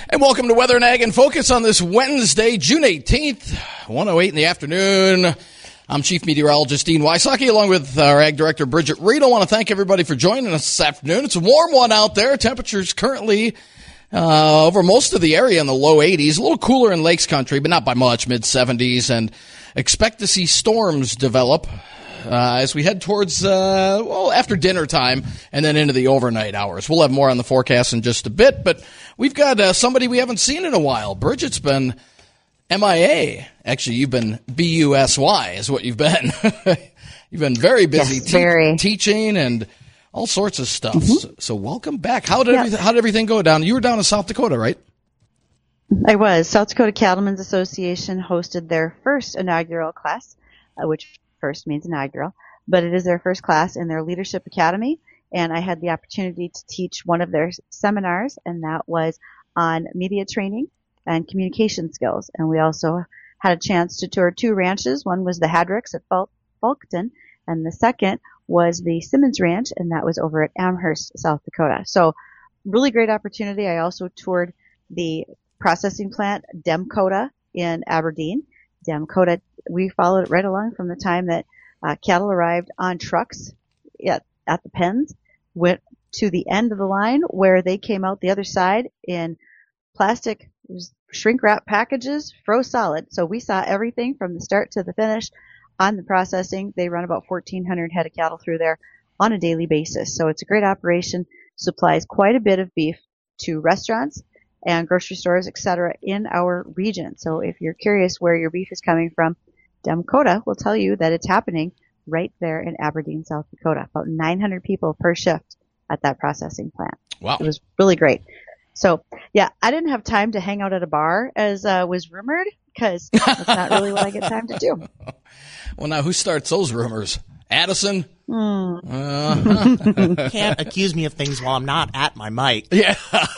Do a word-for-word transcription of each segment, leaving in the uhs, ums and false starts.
And welcome to Weather and Ag in Focus on this Wednesday, June eighteenth, one oh eight in the afternoon. I'm Chief Meteorologist Dean Wysocki, along with our Ag Director Bridget Reed. I want to thank everybody for joining us this afternoon. It's a warm one out there. Temperatures currently uh, over most of the area in the low eighties. A little cooler in Lakes Country, but not by much, mid seventies. And expect to see storms develop Uh, as we head towards, uh, well, after dinner time and then into the overnight hours. We'll have more on the forecast in just a bit, but we've got uh, somebody we haven't seen in a while. Bridget's been M I A. Actually, you've been B U S Y is what you've been. You've been very busy yes, te- very. teaching and all sorts of stuff. Mm-hmm. So, so welcome back. How did, yeah. everything, how did everything go down? You were down in South Dakota, right? I was. South Dakota Cattlemen's Association hosted their first inaugural class, uh, which first means inaugural, but it is their first class in their Leadership Academy, and I had the opportunity to teach one of their seminars, and that was on media training and communication skills. And we also had a chance to tour two ranches. One was the Hadricks at Ful- Fulkton, and the second was the Simmons Ranch, and that was over at Amherst, South Dakota. So really great opportunity. I also toured the processing plant, Demcoda, in Aberdeen. Demcoda, we followed it right along from the time that uh, cattle arrived on trucks at, at the pens, went to the end of the line where they came out the other side in plastic shrink wrap packages, froze solid. So we saw everything from the start to the finish on the processing. They run about fourteen hundred head of cattle through there on a daily basis. So it's a great operation, supplies quite a bit of beef to restaurants and grocery stores, et cetera, in our region. So if you're curious where your beef is coming from, Demcoda will tell you that it's happening right there in Aberdeen, South Dakota. About nine hundred people per shift at that processing plant. Wow. It was really great. So, yeah, I didn't have time to hang out at a bar, as uh, was rumored, because that's not really what I get time to do. Well, now who starts those rumors? Addison? Mm. Uh-huh. Can't accuse me of things while I'm not at my mic. Yeah.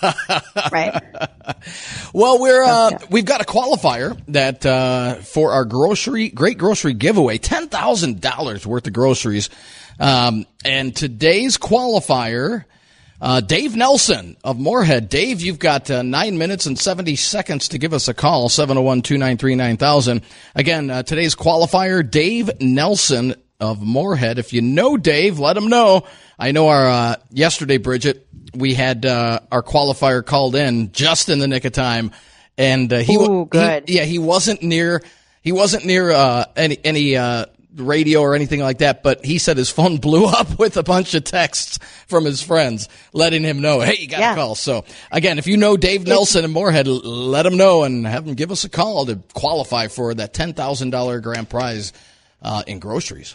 Right. Well, we're uh, Okay. we've got a qualifier that uh, for our grocery great grocery giveaway, ten thousand dollars worth of groceries, um, and today's qualifier, uh, Dave Nelson of Moorhead. Dave, you've got uh, nine minutes and seventy seconds to give us a call. seven oh one, two nine three, nine thousand. Again, uh, today's qualifier, Dave Nelson of Moorhead. If you know Dave, let him know. I know our uh, yesterday, Bridget, we had uh, our qualifier called in just in the nick of time, and uh, he, Ooh, good. he yeah he wasn't near he wasn't near uh, any any uh, radio or anything like that, but he said his phone blew up with a bunch of texts from his friends letting him know, hey, you got Yeah. a call. So again, if you know Dave Nelson in Moorhead, l- let him know and have him give us a call to qualify for that ten thousand dollars grand prize uh, in groceries.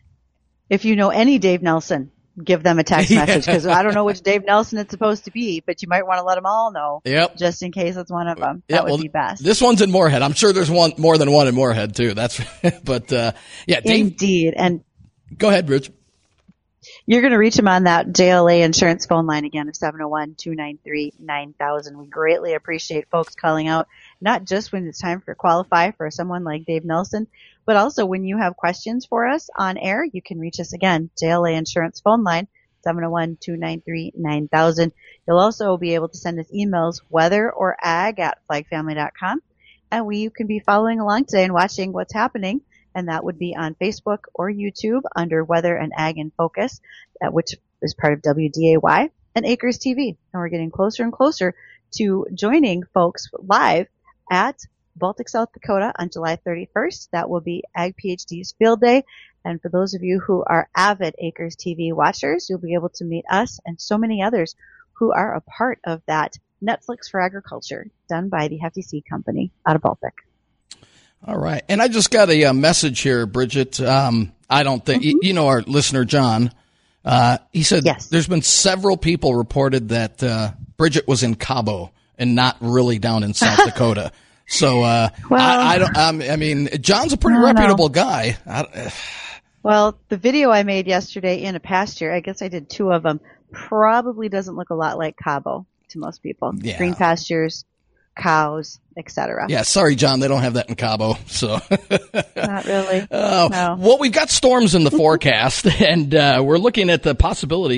If you know any Dave Nelson, give them a text message, because I don't know which Dave Nelson it's supposed to be, but you might want to let them all know. Yep. Just in case it's one of them. Yeah, That would well, be best. This one's in Moorhead. I'm sure there's one more than one in Moorhead too. That's, but uh, yeah, Dave, Indeed. And go ahead, Rich. you're going to reach him on that J L A insurance phone line again of seven oh one, two nine three, nine thousand. We greatly appreciate folks calling out, not just when it's time for qualify for someone like Dave Nelson, but also when you have questions for us on air, you can reach us again, J L A insurance phone line, seven oh one, two nine three, nine thousand. You'll also be able to send us emails, weather or ag at flag family dot com. And we, you can be following along today and watching what's happening. And that would be on Facebook or YouTube under Weather and Ag in Focus, uh, which is part of W D A Y and Acres T V. And we're getting closer and closer to joining folks live at Baltic, South Dakota on July thirty-first. That will be Ag PhD's Field Day. And for those of you who are avid Acres T V watchers, you'll be able to meet us and so many others who are a part of that Netflix for Agriculture done by the Hefty Seed Company out of Baltic. All right. And I just got a, uh message here, Bridget. Um, I don't think, Mm-hmm. you, you know, our listener, John, uh, he said Yes. there's been several people reported that uh, Bridget was in Cabo and not really down in South Dakota. So, uh, Well, I, I don't, um, I mean, John's a pretty I don't know. reputable guy. I, Well, the video I made yesterday in a pasture, I guess I did two of them, probably doesn't look a lot like Cabo to most people. Yeah. Green pastures, cows, et cetera. yeah, sorry, John, they don't have that in Cabo. So, Not really. uh, No. well, we've got storms in the forecast, and uh, we're looking at the possibility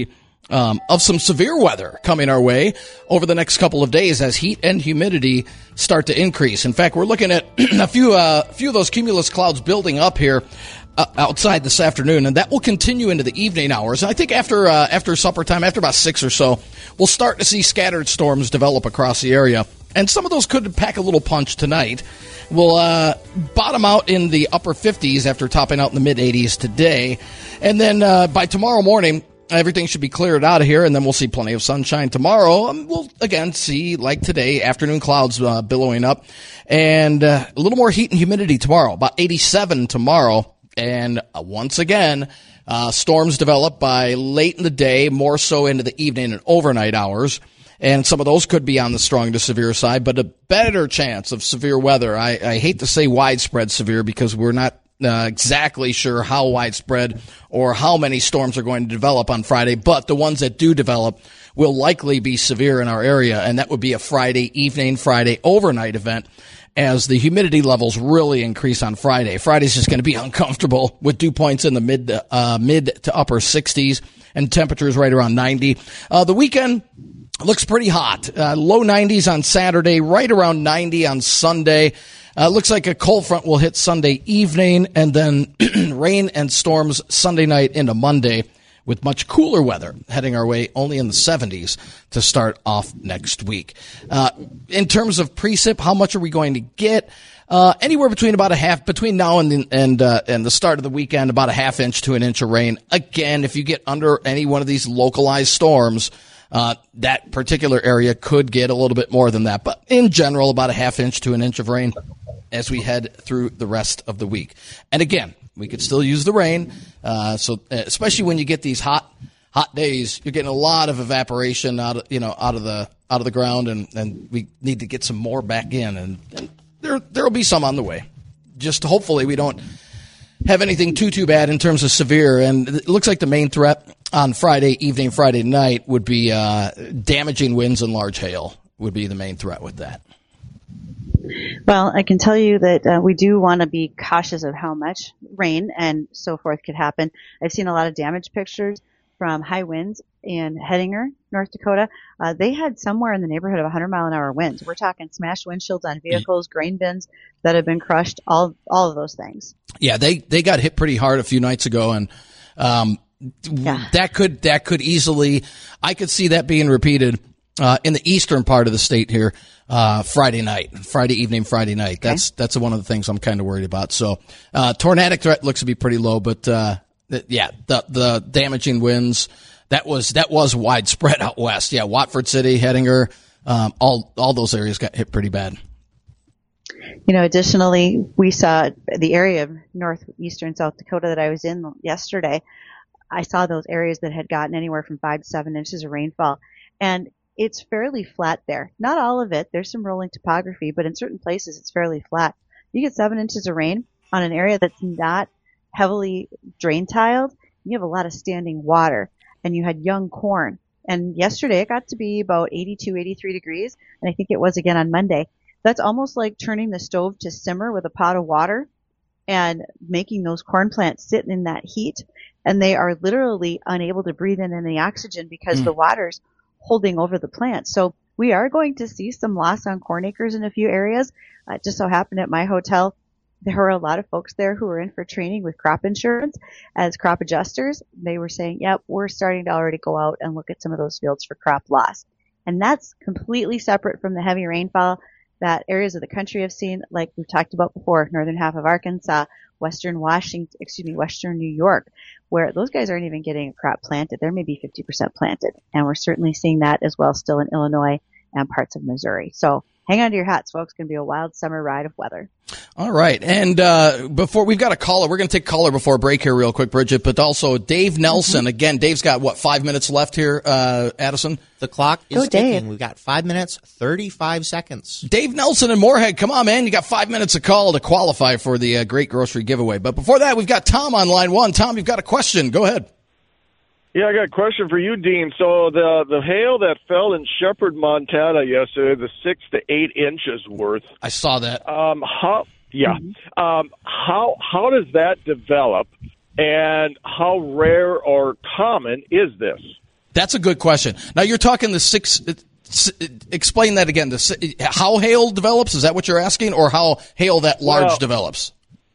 um, of some severe weather coming our way over the next couple of days as heat and humidity start to increase. In fact, we're looking at a few, uh, few of those cumulus clouds building up here uh, outside this afternoon, and that will continue into the evening hours. And I think after uh, after supper time, after about six or so, we'll start to see scattered storms develop across the area. And some of those could pack a little punch tonight. We'll uh, bottom out in the upper fifties after topping out in the mid-eighties today. And then uh, by tomorrow morning, everything should be cleared out of here, and then we'll see plenty of sunshine tomorrow. Um, we'll, again, see, like today, afternoon clouds uh, billowing up. And uh, a little more heat and humidity tomorrow, about eighty-seven tomorrow. And uh, once again, uh, storms develop by late in the day, more so into the evening and overnight hours. And some of those could be on the strong to severe side, but a better chance of severe weather. I, I hate to say widespread severe because we're not uh, exactly sure how widespread or how many storms are going to develop on Friday, but the ones that do develop will likely be severe in our area, and that would be a Friday evening, Friday overnight event as the humidity levels really increase on Friday. Friday's just going to be uncomfortable with dew points in the mid, uh, mid to upper sixties and temperatures right around ninety. Uh, the weekend looks pretty hot. Uh, low nineties on Saturday, right around ninety on Sunday. Uh, looks like a cold front will hit Sunday evening, and then rain and storms Sunday night into Monday, with much cooler weather heading our way only in the seventies to start off next week. Uh, in terms of precip, how much are we going to get? Uh, anywhere between about a half, between now and the, and, uh, and the start of the weekend, about a half inch to an inch of rain. Again, if you get under any one of these localized storms, uh, that particular area could get a little bit more than that. But in general, about a half inch to an inch of rain as we head through the rest of the week. And again, we could still use the rain. Uh, so especially when you get these hot, hot days, you're getting a lot of evaporation out of, you know, out of the, out of the ground, and, and we need to get some more back in, and, and there, there'll be some on the way. Just hopefully we don't have anything too, too bad in terms of severe. And it looks like the main threat on Friday evening, Friday night would be, uh, damaging winds and large hail would be the main threat with that. Well, I can tell you that uh, we do want to be cautious of how much rain and so forth could happen. I've seen a lot of damage pictures from high winds in Hettinger, North Dakota. Uh, they had somewhere in the neighborhood of one hundred mile an hour winds. We're talking smashed windshields on vehicles, grain bins that have been crushed, all all of those things. Yeah, they, they got hit pretty hard a few nights ago, and um, yeah. that could that could easily, I could see that being repeated uh, in the eastern part of the state here. Uh, Friday night, Friday evening, Friday night. Okay. That's, that's one of the things I'm kind of worried about. So, uh, tornadic threat looks to be pretty low, but, uh, th- yeah, the, the damaging winds, that was, that was widespread out west. Yeah. Watford City, Hettinger, um, all, all those areas got hit pretty bad. You know, additionally, we saw the area of northeastern South Dakota that I was in yesterday. I saw those areas that had gotten anywhere from five to seven inches of rainfall, and it's fairly flat there. Not all of it. There's some rolling topography, but in certain places it's fairly flat. You get seven inches of rain on an area that's not heavily drain tiled. You have a lot of standing water, and you had young corn. And yesterday it got to be about eighty-two, eighty-three degrees, and I think it was again on Monday. That's almost like turning the stove to simmer with a pot of water and making those corn plants sit in that heat, and they are literally unable to breathe in any oxygen because mm. the water's holding over the plants. So we are going to see some loss on corn acres in a few areas. Uh, just so happened at my hotel, there were a lot of folks there who were in for training with crop insurance as crop adjusters. They were saying, yep, we're starting to already go out and look at some of those fields for crop loss. And that's completely separate from the heavy rainfall that areas of the country have seen, like we've talked about before, northern half of Arkansas, western Washington, excuse me, western New York, where those guys aren't even getting a crop planted. They're maybe fifty percent planted. And we're certainly seeing that as well still in Illinois and parts of Missouri. So hang on to your hats, folks. It's going to be a wild summer ride of weather. All right. And uh before, we've got a caller. We're going to take a caller before break here real quick, Bridget, but also Dave Nelson. Mm-hmm. Again, Dave's got, what, five minutes left here, uh, Addison? The clock is Go, ticking. Dave. We've got five minutes, thirty-five seconds. Dave Nelson in Moorhead. Come on, man. You got five minutes to call to qualify for the uh, great grocery giveaway. But before that, we've got Tom on line one. Tom, you've got a question. Go ahead. Yeah, I got a question for you, Dean. So the the hail that fell in Shepherd, Montana yesterday, the six to eight inches worth. I saw that. Um, how? Yeah. Mm-hmm. Um, how how does that develop, and how rare or common is this? That's a good question. Now you're talking the six. Explain that again. The, how hail develops? Is that what you're asking, or how hail that large well, develops?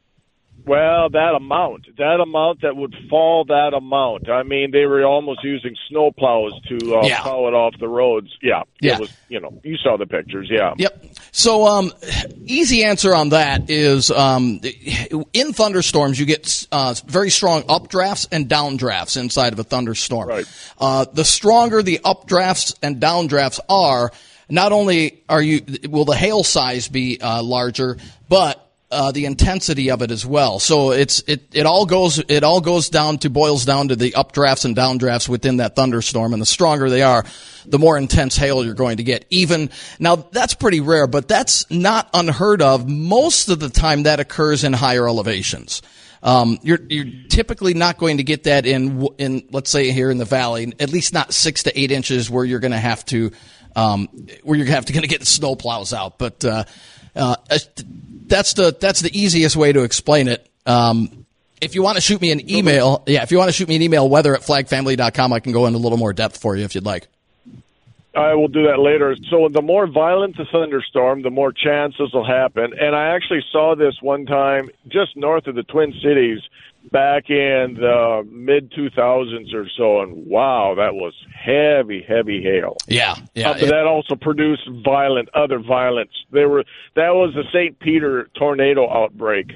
Well, that amount, that amount that would fall, that amount. I mean, they were almost using snow plows to uh, yeah. plow it off the roads. Yeah, yeah. It was, you know, you saw the pictures. Yeah. Yep. So, um, easy answer on that is um, in thunderstorms you get uh, very strong updrafts and downdrafts inside of a thunderstorm. Right. Uh, the stronger the updrafts and downdrafts are, not only are you will the hail size be uh, larger, but Uh, the intensity of it as well. So it's it it all goes it all goes down to boils down to the updrafts and downdrafts within that thunderstorm, and the stronger they are, the more intense hail you're going to get. Even now, that's pretty rare, but that's not unheard of. Most of the time, that occurs in higher elevations. Um, you're you're typically not going to get that in in let's say here in the valley, at least not six to eight inches where you're going to have to um, where you're have to going to get snow plows out, but. Uh, uh, That's the that's the easiest way to explain it. Um, if you want to shoot me an email, yeah, if you want to shoot me an email, weather at flag family dot com, I can go into a little more depth for you if you'd like. I will do that later. So the more violent the thunderstorm, the more chances will happen. And I actually saw this one time just north of the Twin Cities back in the mid two thousands or so, and wow, that was heavy, heavy hail. Yeah, yeah. Uh, but it, that also produced violent, other violence. There were that was the Saint Peter tornado outbreak,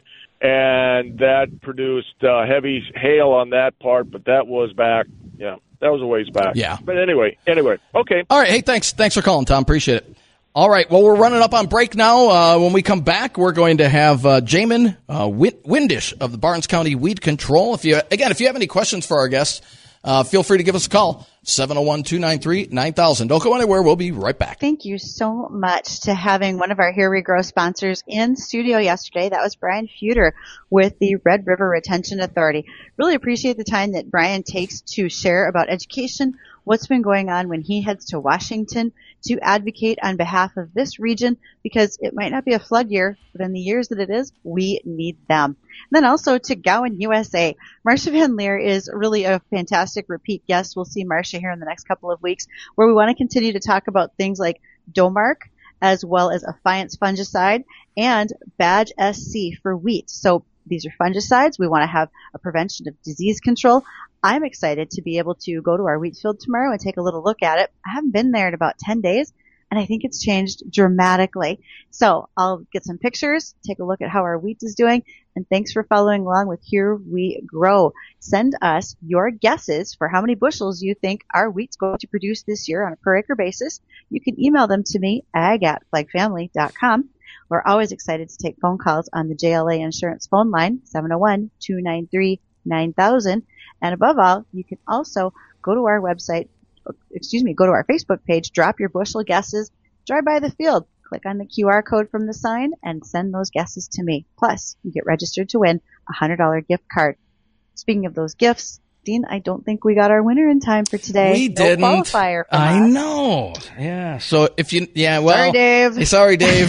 and that produced uh, heavy hail on that part. But that was back, yeah, that was a ways back. Yeah. But anyway, anyway, okay. All right. Hey, thanks, thanks for calling, Tom. Appreciate it. All right. Well, we're running up on break now. Uh, when we come back, we're going to have uh, Jamin uh, Windisch of the Barnes County Weed Control. If you again, if you have any questions for our guests, uh, feel free to give us a call, seven oh one, two nine three, nine thousand. Don't go anywhere. We'll be right back. Thank you so much to having one of our Here We Grow sponsors in studio yesterday. That was Brian Feuder with the Red River Retention Authority. Really appreciate the time that Brian takes to share about education, what's been going on when he heads to Washington to advocate on behalf of this region, because it might not be a flood year, but in the years that it is, we need them. And then also to Gowan U S A. Marcia Van Leer is really a fantastic repeat guest. We'll see Marcia here in the next couple of weeks, where we want to continue to talk about things like Domark, as well as Affiance fungicide and Badge S C for wheat. So these are fungicides. We want to have a prevention of disease control. I'm excited to be able to go to our wheat field tomorrow and take a little look at it. I haven't been there in about ten days, and I think it's changed dramatically. So I'll get some pictures, take a look at how our wheat is doing, and thanks for following along with Here We Grow. Send us your guesses for how many bushels you think our wheat's going to produce this year on a per acre basis. You can email them to me, ag at flag family dot com. We're always excited to take phone calls on the J L A Insurance phone line, seven oh one, two nine three, nine thousand. And above all, you can also go to our website, excuse me, go to our Facebook page, drop your bushel guesses, drive by the field, click on the Q R code from the sign, and send those guesses to me. Plus, you get registered to win a one hundred dollars gift card. Speaking of those gifts, Dean, I don't think we got our winner in time for today. We didn't. No qualifier for I us. know. Yeah. So if you, yeah, well. Sorry, Dave. Sorry, Dave.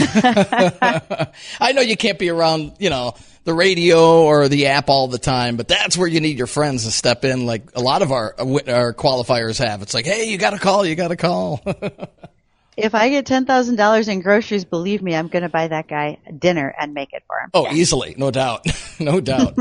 I know you can't be around, you know, the radio or the app all the time, but that's where you need your friends to step in, like a lot of our our qualifiers have. It's like, hey, you got to call, you got to call. If I get ten thousand dollars in groceries, believe me, I'm going to buy that guy dinner and make it for him. Oh, yeah. Easily. No doubt. No doubt.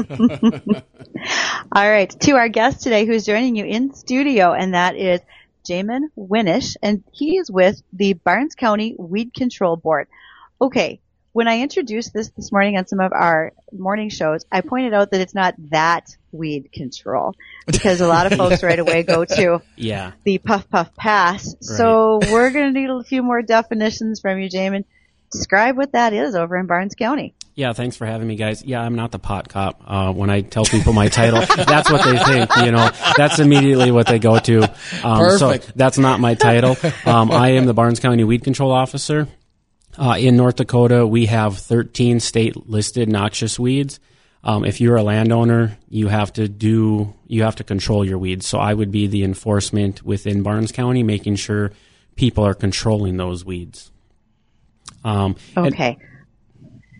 All right. To our guest today who's joining you in studio, and that is Jamin Windisch, and he is with the Barnes County Weed Control Board. Okay. When I introduced this this morning on some of our morning shows, I pointed out that it's not that weed control, because a lot of folks right away go to yeah. the puff puff pass. Right. So we're going to need a few more definitions from you, Jamin. Describe what that is over in Barnes County. Yeah, thanks for having me, guys. Yeah, I'm not the pot cop. Uh, when I tell people my title, that's what they think, you know. That's immediately what they go to. Um, Perfect. So that's not my title. Um, I am the Barnes County Weed Control Officer. Uh, in North Dakota, we have thirteen state-listed noxious weeds. Um, if you're a landowner, you have to do, you have to control your weeds. So I would be the enforcement within Barnes County, making sure people are controlling those weeds. Um, okay.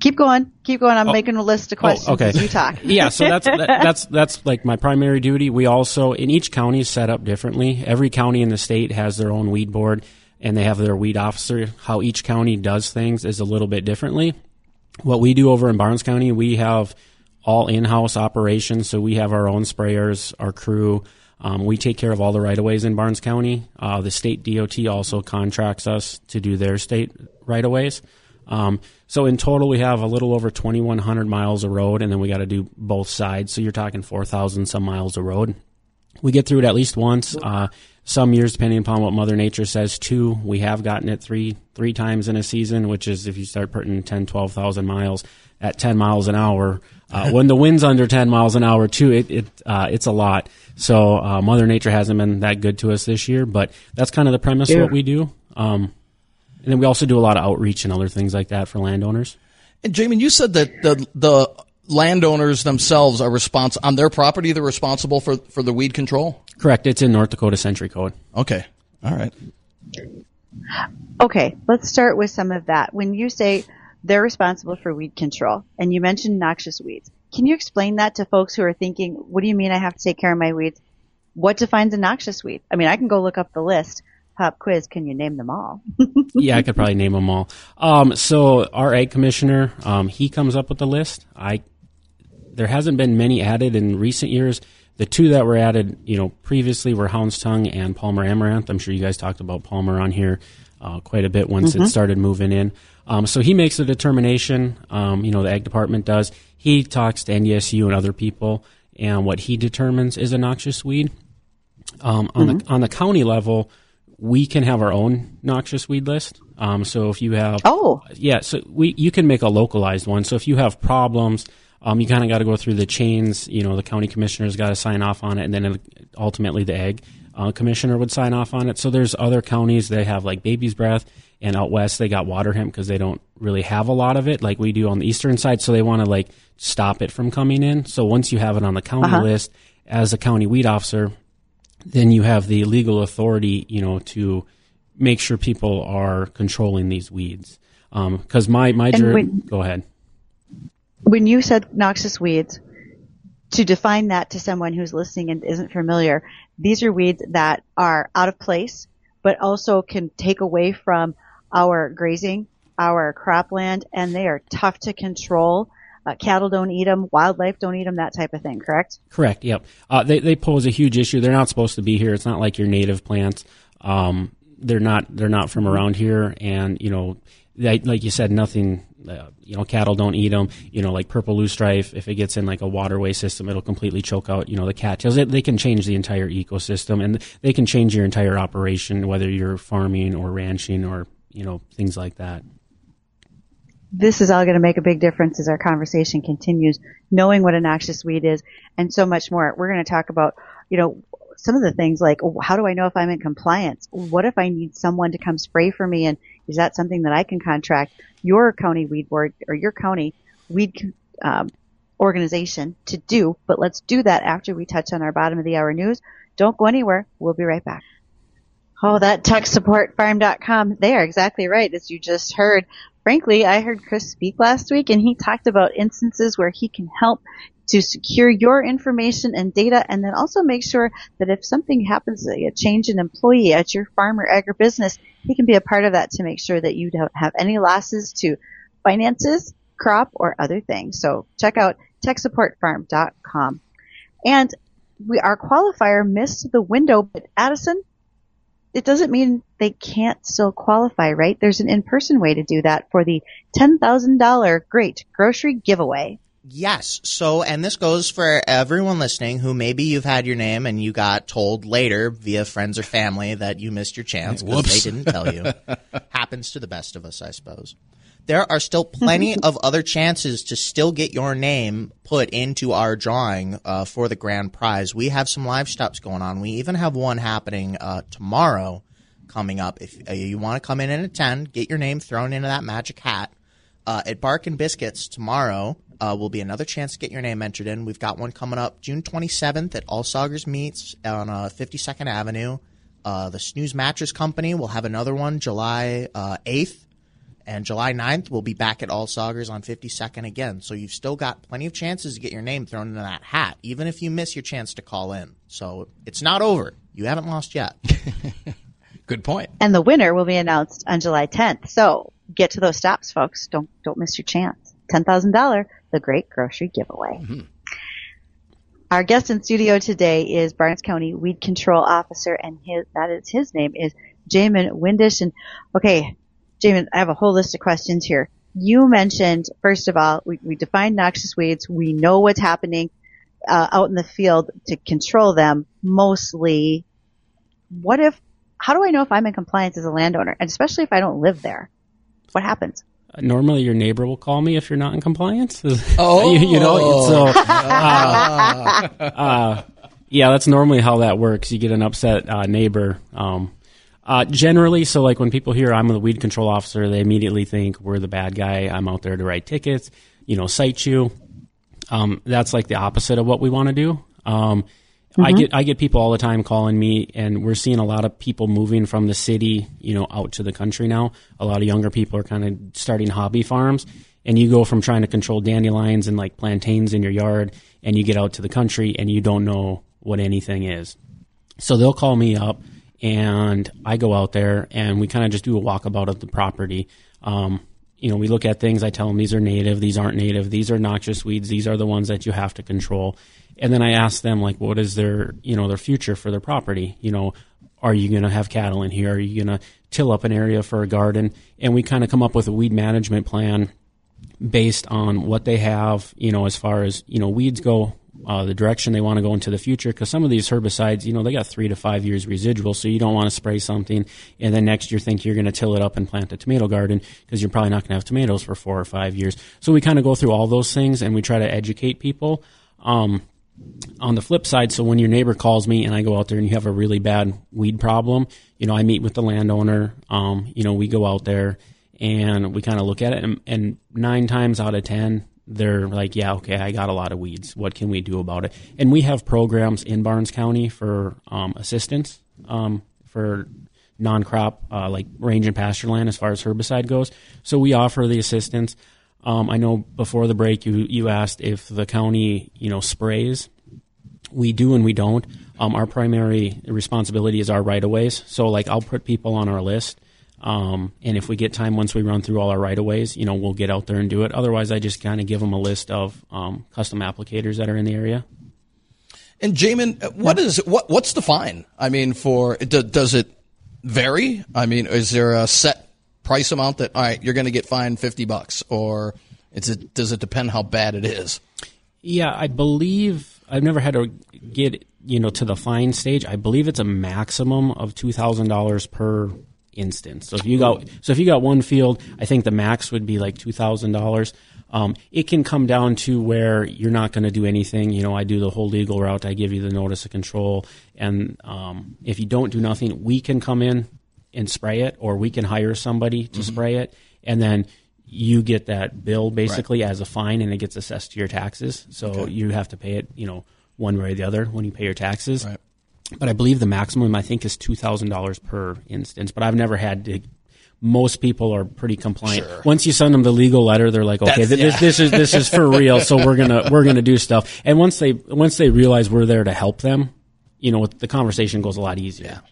Keep going. Keep going. I'm oh. making a list of questions oh, okay. as you talk. Yeah, so that's that, that's that's like my primary duty. We also, in each county is set up differently. Every county in the state has their own weed board, and they have their weed officer. How each county does things is a little bit differently. What we do over in Barnes County, we have all in-house operations, so we have our own sprayers, our crew. Um, we take care of all the right-of-ways in Barnes County. Uh, the state D O T also contracts us to do their state right-of-ways. Um, so in total, we have a little over twenty-one hundred miles of road, and then we got to do both sides. So you're talking four thousand some miles of road. We get through it at least once. Uh, some years, depending upon what Mother Nature says, two. We have gotten it three three times in a season, which is if you start putting ten, twelve thousand miles at ten miles an hour. Uh, when the wind's under ten miles an hour, too, it, it uh, it's a lot. So uh, Mother Nature hasn't been that good to us this year, but that's kind of the premise yeah. of what we do. Um, and then we also do a lot of outreach and other things like that for landowners. And Jamie, you said that the the landowners themselves are responsible on their property. They're responsible for, for the weed control. Correct. It's in North Dakota Century Code. Okay. All right. Okay. Let's start with some of that. When you say they're responsible for weed control, and you mentioned noxious weeds, can you explain that to folks who are thinking, what do you mean I have to take care of my weeds? What defines a noxious weed? I mean, I can go look up the list. Pop quiz, can you name them all? Yeah, I could probably name them all. Um, so our ag commissioner, um, he comes up with the list. I there hasn't been many added in recent years. The two that were added, you know, previously were Hound's Tongue and Palmer Amaranth. I'm sure you guys talked about Palmer on here uh, quite a bit once mm-hmm. it started moving in. Um, so he makes the determination. Um, you know, the ag department does. He talks to N D S U and other people, and what he determines is a noxious weed. Um, on mm-hmm. the on the county level, we can have our own noxious weed list. Um, so if you have, oh, yeah, so we you can make a localized one. So if you have problems, um, you kind of got to go through the chains. You know, the county commissioner's got to sign off on it, and then ultimately the ag uh, commissioner would sign off on it. So there's other counties they have like Baby's Breath, and out west they got water hemp because they don't really have a lot of it like we do on the eastern side. So they want to like stop it from coming in. So once you have it on the county uh-huh. list as a county weed officer, then you have the legal authority, you know, to make sure people are controlling these weeds. Because um, my my jur- when, go ahead. When you said noxious weeds, to define that to someone who's listening and isn't familiar, these are weeds that are out of place, but also can take away from our grazing, our cropland, and they are tough to control. Uh, cattle don't eat them, wildlife don't eat them, that type of thing, correct? Correct, yep. Uh, they, they pose a huge issue. They're not supposed to be here. It's not like your native plants. Um, they're not they're not from around here, and, you know, they, like you said, nothing, uh, you know, cattle don't eat them. You know, like purple loosestrife, if it gets in like a waterway system, it'll completely choke out, you know, the cattails. They, they can change the entire ecosystem, and they can change your entire operation, whether you're farming or ranching or, you know, things like that. This is all going to make a big difference as our conversation continues, knowing what a noxious weed is and so much more. We're going to talk about, you know, some of the things like, how do I know if I'm in compliance? What if I need someone to come spray for me? And is that something that I can contract your county weed board or your county weed um, organization to do? But let's do that after we touch on our bottom of the hour news. Don't go anywhere. We'll be right back. Oh, that tech support farm dot com. They are exactly right, as you just heard. Frankly, I heard Chris speak last week, and he talked about instances where he can help to secure your information and data, and then also make sure that if something happens, a change in employee at your farm or agribusiness, he can be a part of that to make sure that you don't have any losses to finances, crop, or other things. So check out tech support farm dot com. And we, our qualifier missed the window, but Addison, it doesn't mean they can't still qualify, right? There's an in-person way to do that for the ten thousand dollars Great Grocery Giveaway. Yes. So, and this goes for everyone listening who maybe you've had your name and you got told later via friends or family that you missed your chance because they didn't tell you. Happens to the best of us, I suppose. There are still plenty of other chances to still get your name put into our drawing uh, for the grand prize. We have some live steps going on. We even have one happening uh, tomorrow coming up. If uh, you want to come in and attend, get your name thrown into that magic hat. Uh, at Bark and Biscuits tomorrow uh, will be another chance to get your name entered in. We've got one coming up June twenty-seventh at All Saugers Meats on uh, fifty-second Avenue. Uh, the Snooze Mattress Company will have another one July uh, eighth. And July ninth, we'll be back at All Saugers on fifty-second again. So you've still got plenty of chances to get your name thrown into that hat, even if you miss your chance to call in. So it's not over. You haven't lost yet. Good point. And the winner will be announced on July tenth. So get to those stops, folks. Don't don't miss your chance. ten thousand dollars, the Great Grocery Giveaway. Mm-hmm. Our guest in studio today is Barnes County Weed Control Officer, and his, that is his name is Jamin Windisch. And okay, Jamin, I have a whole list of questions here. You mentioned, first of all, we, we defined noxious weeds. We know what's happening uh, out in the field to control them. Mostly, what if? How do I know if I'm in compliance as a landowner, and especially if I don't live there? What happens? Normally, your neighbor will call me if you're not in compliance. Oh, you, you know, so uh, uh, yeah, that's normally how that works. You get an upset uh, neighbor. Um, uh, generally, so like when people hear I'm the weed control officer, they immediately think we're the bad guy. I'm out there to write tickets, you know, cite you. Um, that's like the opposite of what we want to do. Um, Mm-hmm. I get I get people all the time calling me, and we're seeing a lot of people moving from the city, you know, out to the country now. A lot of younger people are kind of starting hobby farms, and you go from trying to control dandelions and like plantains in your yard, and you get out to the country and you don't know what anything is. So they'll call me up, and I go out there, and we kind of just do a walkabout of the property. Um, you know, we look at things. I tell them these are native, these aren't native, these are noxious weeds, these are the ones that you have to control. And then I ask them, like, what is their, you know, their future for their property? You know, are you going to have cattle in here? Are you going to till up an area for a garden? And we kind of come up with a weed management plan based on what they have, you know, as far as, you know, weeds go, uh, the direction they want to go into the future. Because some of these herbicides, you know, they got three to five years residual, so you don't want to spray something and then next year think you're going to till it up and plant a tomato garden because you're probably not going to have tomatoes for four or five years. So we kind of go through all those things, and we try to educate people. Um, On the flip side, so when your neighbor calls me and I go out there and you have a really bad weed problem, you know, I meet with the landowner. Um, you know, we go out there and we kind of look at it, and, and nine times out of ten, they're like, yeah, okay, I got a lot of weeds. What can we do about it? And we have programs in Barnes County for um, assistance um, for non-crop, uh, like range and pasture land as far as herbicide goes. So we offer the assistance. Um, I know before the break you, you asked if the county, you know, sprays. We do and we don't. Um, our primary responsibility is our right-of-ways. So, like, I'll put people on our list, um, and if we get time once we run through all our right-of-ways, you know, we'll get out there and do it. Otherwise, I just kind of give them a list of um, custom applicators that are in the area. And, Jamin, what is what what's the fine? I mean, for does it vary? I mean, is there a set price amount that, all right, you're going to get fined fifty bucks, or is it, does it depend how bad it is? Yeah, I believe I've never had to get, you know, to the fine stage. I believe it's a maximum of two thousand dollars per instance. So if you got, so if you got one field, I think the max would be like two thousand dollars. Um, it can come down to where you're not going to do anything. You know, I do the whole legal route. I give you the notice of control. And um, if you don't do nothing, we can come in and spray it, or we can hire somebody to mm-hmm. spray it, and then you get that bill basically right. as a fine, and it gets assessed to your taxes. So okay. you have to pay it, you know, one way or the other when you pay your taxes. Right. But I believe the maximum, I think, is two thousand dollars per instance. But I've never had to. Most people are pretty compliant. Sure. Once you send them the legal letter, they're like, okay, th- yeah. this, this is this is for real. So we're gonna we're gonna do stuff. And once they once they realize we're there to help them, you know, the conversation goes a lot easier. Yeah.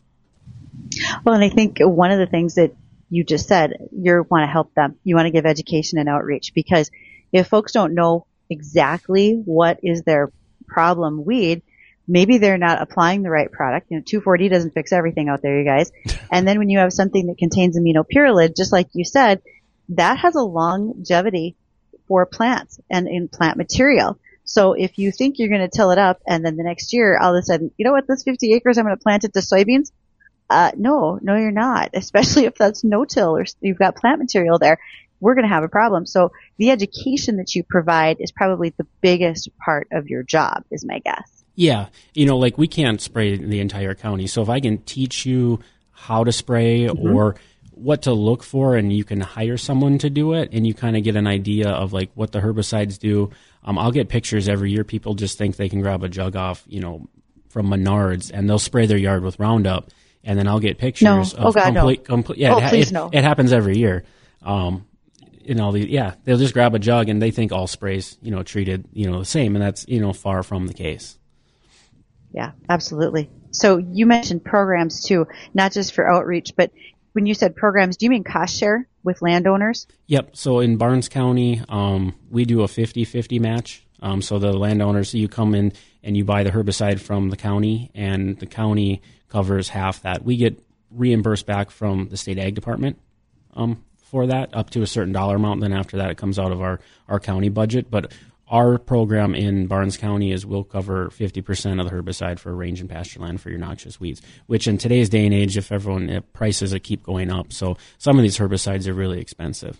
Well, and I think one of the things that you just said, you want to help them. You want to give education and outreach, because if folks don't know exactly what is their problem weed, maybe they're not applying the right product. You know, two four D doesn't fix everything out there, you guys. And then when you have something that contains aminopyrrolid, just like you said, that has a longevity for plants and in plant material. So if you think you're going to till it up and then the next year, all of a sudden, you know what, this fifty acres, I'm going to plant it to soybeans. Uh, no, no, you're not, especially if that's no-till or you've got plant material there. We're going to have a problem. So the education that you provide is probably the biggest part of your job, is my guess. Yeah. You know, like we can't spray the entire county. So if I can teach you how to spray mm-hmm. or what to look for, and you can hire someone to do it, and you kind of get an idea of like what the herbicides do. Um, I'll get pictures every year. People just think they can grab a jug off, you know, from Menards, and they'll spray their yard with Roundup. And then I'll get pictures no. of oh, God, complete, no. complete, yeah, oh, it, please it, no. it happens every year. Um, in all the yeah, they'll just grab a jug and they think all sprays, you know, treated, you know, the same, and that's, you know, far from the case. Yeah, absolutely. So you mentioned programs too, not just for outreach, but when you said programs, do you mean cost share with landowners? Yep. So in Barnes County, um, we do a fifty-fifty match. Um, so the landowners, you come in and you buy the herbicide from the county, and the county covers half that. We get reimbursed back from the state ag department um, for that, up to a certain dollar amount. Then after that, it comes out of our, our county budget. But our program in Barnes County is we'll cover fifty percent of the herbicide for range and pasture land for your noxious weeds, which in today's day and age, if everyone, uh, prices keep going up. So some of these herbicides are really expensive.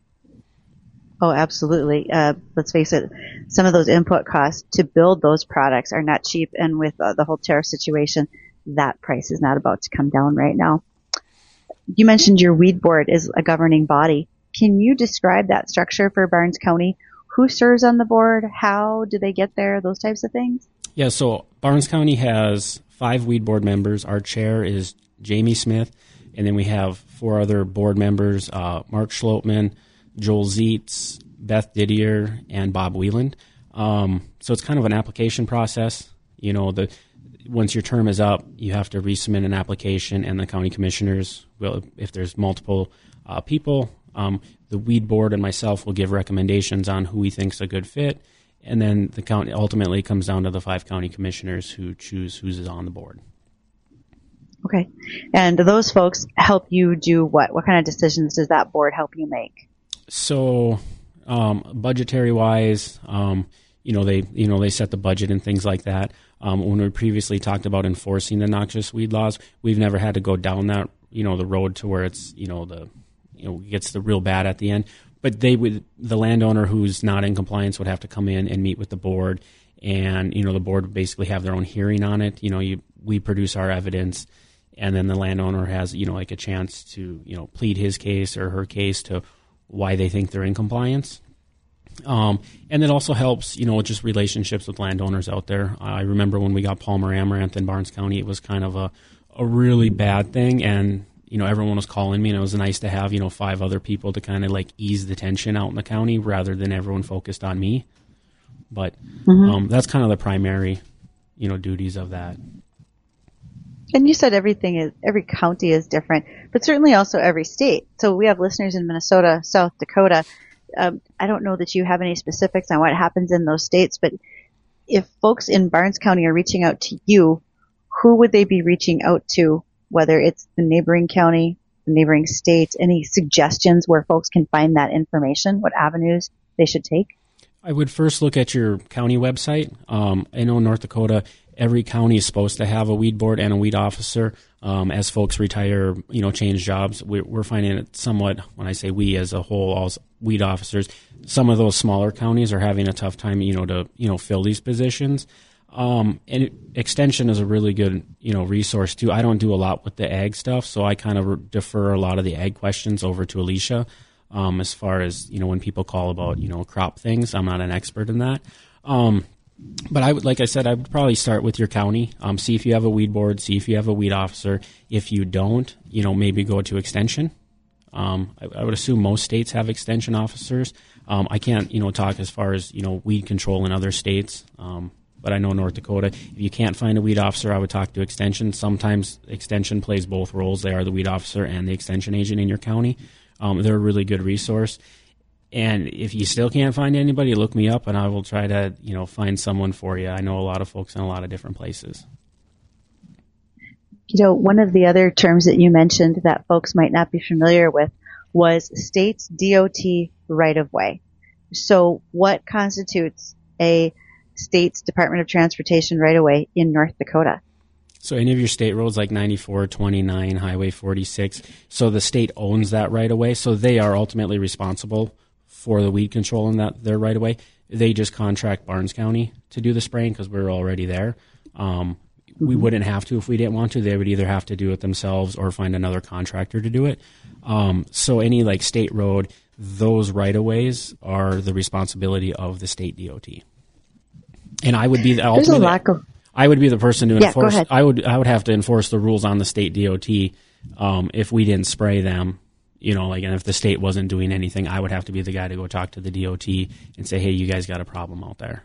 Oh, absolutely. Uh, let's face it, some of those input costs to build those products are not cheap. And with uh, the whole tariff situation, that price is not about to come down right now. You mentioned your weed board is a governing body. Can you describe that structure for Barnes County? Who serves on the board? How do they get there? Those types of things? Yeah, so Barnes County has five weed board members. Our chair is Jamie Smith, and then we have four other board members, uh, Mark Schlotman, Joel Zietz, Beth Didier, and Bob Wieland. Um, so it's kind of an application process. You know, the once your term is up, you have to resubmit an application, and the county commissioners will, if there's multiple uh, people, um, the weed board and myself will give recommendations on who we think's a good fit, and then the county ultimately comes down to the five county commissioners who choose who's on the board. Okay, and those folks help you do what? What kind of decisions does that board help you make? So, um, budgetary wise, um, you know, they, you know, they set the budget and things like that. Um, when we previously talked about enforcing the noxious weed laws, we've never had to go down that, you know, the road to where it's, you know, the, you know, gets the real bad at the end. But they would, the landowner who's not in compliance would have to come in and meet with the board, and, you know, the board would basically have their own hearing on it. You know, you, we produce our evidence, and then the landowner has, you know, like a chance to, you know, plead his case or her case to why they think they're in compliance. Um, and it also helps, you know, just relationships with landowners out there. I remember when we got Palmer Amaranth in Barnes County, it was kind of a, a really bad thing. And, you know, everyone was calling me, and it was nice to have, you know, five other people to kind of like ease the tension out in the county rather than everyone focused on me. But mm-hmm. um, that's kind of the primary, you know, duties of that. And you said everything is, every county is different, but certainly also every state. So we have listeners in Minnesota, South Dakota. Um, I don't know that you have any specifics on what happens in those states, but if folks in Barnes County are reaching out to you, who would they be reaching out to, whether it's the neighboring county, the neighboring state? Any suggestions where folks can find that information, what avenues they should take? I would first look at your county website. Um, I know in North Dakota, every county is supposed to have a weed board and a weed officer. Um, as folks retire, you know, change jobs, we're, we're finding it somewhat, when I say we as a whole, all weed officers, some of those smaller counties are having a tough time, you know, to, you know, fill these positions. Um, and it, Extension is a really good, you know, resource too. I don't do a lot with the ag stuff, so I kind of re- defer a lot of the ag questions over to Alicia. Um, as far as, you know, when people call about, you know, crop things, I'm not an expert in that. Um, But I would, like I said, I would probably start with your county. Um, see if you have a weed board. See if you have a weed officer. If you don't, you know, maybe go to Extension. Um, I, I would assume most states have Extension officers. Um, I can't, you know, talk as far as, you know, weed control in other states. Um, but I know North Dakota. If you can't find a weed officer, I would talk to Extension. Sometimes Extension plays both roles. They are the weed officer and the Extension agent in your county. Um, they're a really good resource. And if you still can't find anybody, look me up, and I will try to, you know, find someone for you. I know a lot of folks in a lot of different places. You know, one of the other terms that you mentioned that folks might not be familiar with was state's D O T right-of-way. So what constitutes a state's Department of Transportation right-of-way in North Dakota? So any of your state roads like ninety-four, twenty-nine, Highway forty-six, so the state owns that right-of-way, so they are ultimately responsible for the weed control in that their right away. They just contract Barnes County to do the spraying because we're already there. Um, mm-hmm. We wouldn't have to if we didn't want to. They would either have to do it themselves or find another contractor to do it. Um, so any like state road, those right of ways are the responsibility of the state D O T. And I would be the There's a lack of I would be the person to yeah, enforce. Go ahead. I would I would have to enforce the rules on the state D O T um, if we didn't spray them. you know, like, and if the state wasn't doing anything, I would have to be the guy to go talk to the D O T and say, hey, you guys got a problem out there.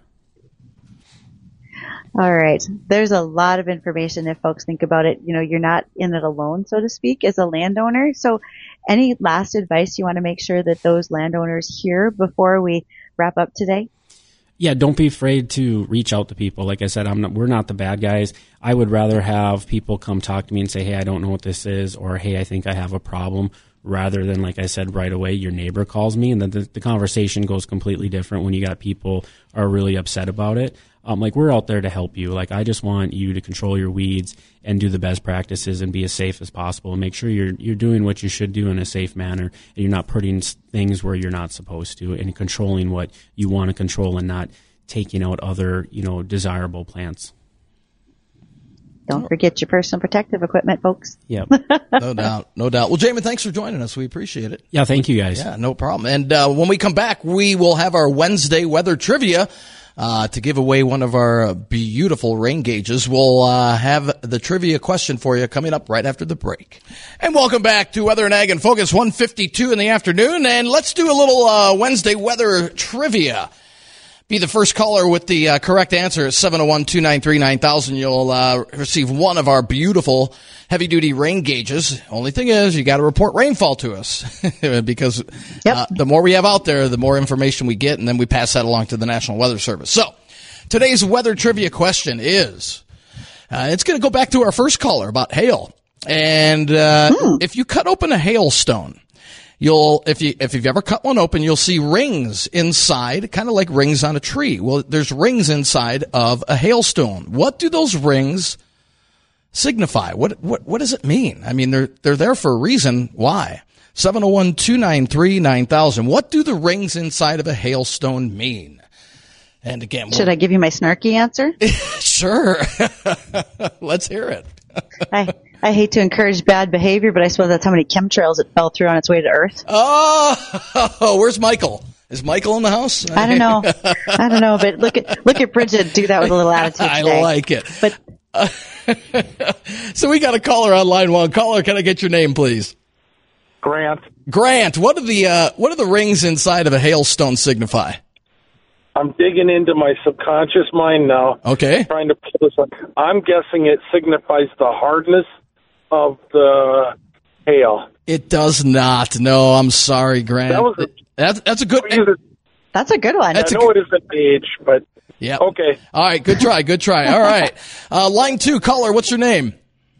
All right. There's a lot of information if folks think about it. You know, you're not in it alone, so to speak, as a landowner. So any last advice you want to make sure that those landowners hear before we wrap up today? Yeah, don't be afraid to reach out to people. Like I said, I'm not, we're not the bad guys. I would rather have people come talk to me and say, hey, I don't know what this is, or hey, I think I have a problem, rather than, like I said, right away, your neighbor calls me, and then the, the conversation goes completely different when you got people are really upset about it. Um, like, we're out there to help you. Like, I just want you to control your weeds and do the best practices and be as safe as possible, and make sure you're you're doing what you should do in a safe manner, and you're not putting things where you're not supposed to, and controlling what you want to control, and not taking out other, you know, desirable plants. Don't forget your personal protective equipment, folks. Yep. No doubt. No doubt. Well, Jamin, thanks for joining us. We appreciate it. Yeah, thank you, guys. Yeah, no problem. And uh, when we come back, we will have our Wednesday weather trivia uh, to give away one of our beautiful rain gauges. We'll uh, have the trivia question for you coming up right after the break. And welcome back to Weather and Ag in Focus, one fifty-two in the afternoon. And let's do a little uh, Wednesday weather trivia. Be the first caller with the uh, correct answer at seven oh one, two nine three, nine thousand. You'll uh, receive one of our beautiful heavy-duty rain gauges. Only thing is, you got to report rainfall to us because yep. uh, the more we have out there, the more information we get, and then we pass that along to the National Weather Service. So today's weather trivia question is, uh, it's going to go back to our first caller about hail. And uh, hmm. if you cut open a hailstone, You'll, if you, if you've ever cut one open, you'll see rings inside, kind of like rings on a tree. Well, there's rings inside of a hailstone. What do those rings signify? What, what, what does it mean? I mean, they're, they're there for a reason. Why? seven oh one, two nine three, nine thousand. What do the rings inside of a hailstone mean? And again, should we'll, I give you my snarky answer? Sure. Let's hear it. I, I hate to encourage bad behavior, but I suppose that's how many chemtrails it fell through on its way to Earth. Oh, where's Michael? Is Michael in the house? I don't know. I don't know, but look at look at Bridget do that with a little attitude today. I like it. But uh, so we got a caller on line one. Caller, can I get your name, please? Grant. Grant, what do the uh, what do the rings inside of a hailstone signify? I'm digging into my subconscious mind now. Okay. Trying to pull this up. I'm guessing it signifies the hardness of the hail. It does not. No, I'm sorry, Grant. That was a, that's, that's a good That's a good one. That's I know it isn't age, but yeah. Okay. All right, good try, good try. All right. Uh, line two, caller, what's your name?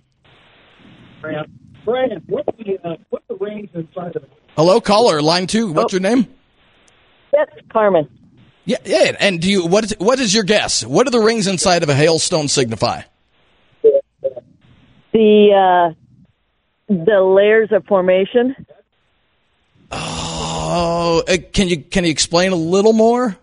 Grant. Grant, what's the, uh, what's the rings inside of it? Hello, caller, line two, what's oh. your name? That's Carmen. Yeah, yeah. And do you what is what is your guess? What do the rings inside of a hailstone signify? The uh, the layers of formation. Oh, uh, can you can you explain a little more?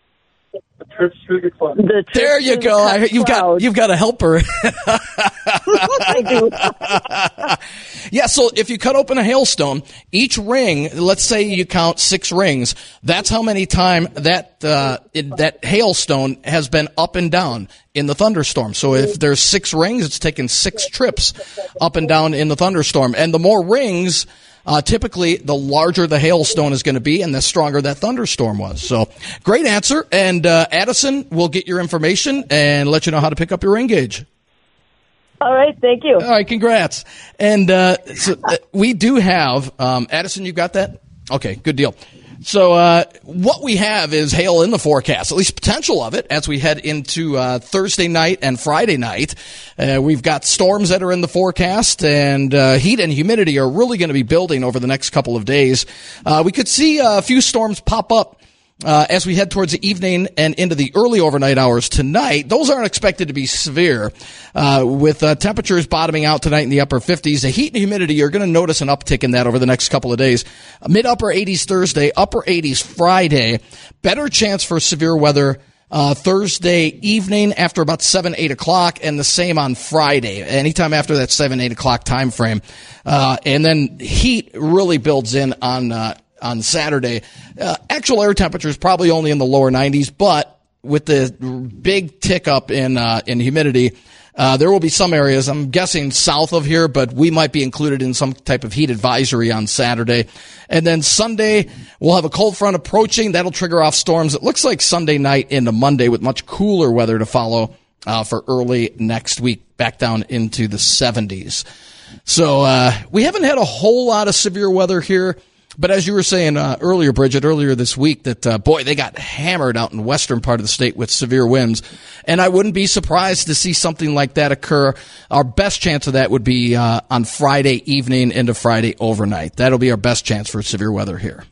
The there you go. I, you've got you've got a helper. I do. Yeah, so if you cut open a hailstone, each ring, let's say you count six rings, that's how many times that uh, it, that hailstone has been up and down in the thunderstorm. So if there's six rings, it's taken six trips up and down in the thunderstorm. And the more rings, Uh, typically, the larger the hailstone is going to be and the stronger that thunderstorm was. So, great answer. And uh, Addison will get your information and let you know how to pick up your rain gauge. All right, thank you. All right, congrats. And uh, so, uh, we do have, um, Addison, you got that? Okay, good deal. So uh, what we have is hail in the forecast, at least potential of it, as we head into uh, Thursday night and Friday night. Uh, we've got storms that are in the forecast, and uh, heat and humidity are really going to be building over the next couple of days. Uh, we could see a few storms pop up Uh, as we head towards the evening and into the early overnight hours tonight. Those aren't expected to be severe. Uh, with uh, temperatures bottoming out tonight in the upper fifties, the heat and humidity, you're going to notice an uptick in that over the next couple of days. Mid-upper eighties Thursday, upper eighties Friday. Better chance for severe weather uh, Thursday evening after about seven, eight o'clock, and the same on Friday, anytime after that seven, eight o'clock time frame. Uh, and then heat really builds in on uh on Saturday. Uh, actual air temperatures probably only in the lower nineties, but with the big tick up in uh, in humidity, Uh, there will be some areas, I'm guessing south of here, but we might be included in some type of heat advisory on Saturday. And then Sunday, we'll have a cold front approaching. That'll trigger off storms. It looks like Sunday night into Monday with much cooler weather to follow uh, for early next week, back down into the seventies. So uh, we haven't had a whole lot of severe weather here. But as you were saying uh, earlier, Bridget, earlier this week, that, uh, boy, they got hammered out in the western part of the state with severe winds. And I wouldn't be surprised to see something like that occur. Our best chance of that would be uh, on Friday evening into Friday overnight. That'll be our best chance for severe weather here.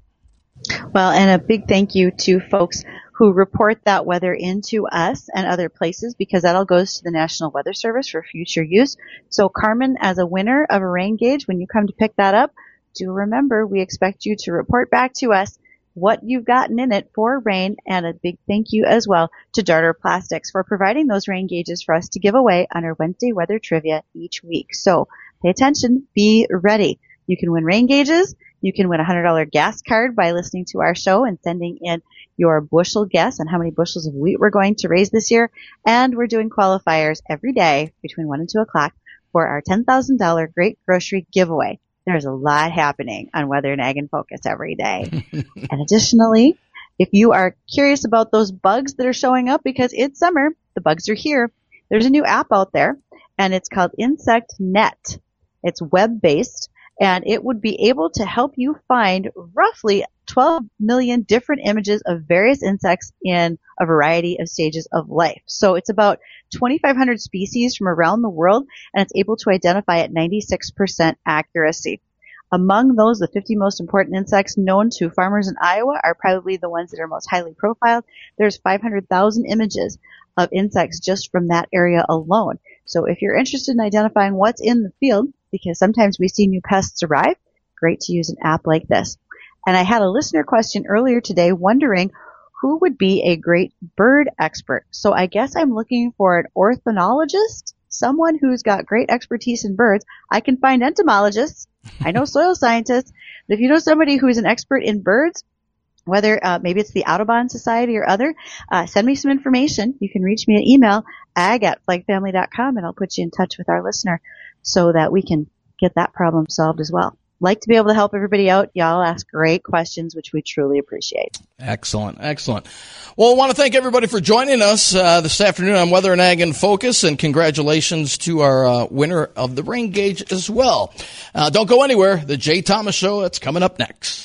Well, and a big thank you to folks who report that weather into us and other places, because that all goes to the National Weather Service for future use. So, Carmen, as a winner of a rain gauge, when you come to pick that up, do remember, we expect you to report back to us what you've gotten in it for rain, and a big thank you as well to Darter Plastics for providing those rain gauges for us to give away on our Wednesday weather trivia each week. So pay attention, be ready. You can win rain gauges. You can win a one hundred dollars gas card by listening to our show and sending in your bushel guess on how many bushels of wheat we're going to raise this year. And we're doing qualifiers every day between one and two o'clock for our ten thousand dollars Great Grocery Giveaway. There's a lot happening on Weather and Ag in Focus every day. And additionally, if you are curious about those bugs that are showing up because it's summer, the bugs are here. There's a new app out there, and it's called Insect Net. It's web-based, and it would be able to help you find roughly twelve million different images of various insects in a variety of stages of life. So it's about twenty-five hundred species from around the world, and it's able to identify at ninety-six percent accuracy. Among those, the fifty most important insects known to farmers in Iowa are probably the ones that are most highly profiled. There's five hundred thousand images of insects just from that area alone. So if you're interested in identifying what's in the field, because sometimes we see new pests arrive, great to use an app like this. And I had a listener question earlier today wondering who would be a great bird expert. So I guess I'm looking for an ornithologist, someone who's got great expertise in birds. I can find entomologists. I know soil scientists. But if you know somebody who's an expert in birds, whether uh, maybe it's the Audubon Society or other, uh, send me some information. You can reach me at email, ag at flagfamily dot com, and I'll put you in touch with our listener so that we can get that problem solved as well. Like to be able to help everybody out. Y'all ask great questions, which we truly appreciate. Excellent, excellent. Well, I want to thank everybody for joining us uh, this afternoon on Weather and Ag in Focus, and congratulations to our uh, winner of the rain gauge as well. Uh, don't go anywhere. The Jay Thomas Show, that's coming up next.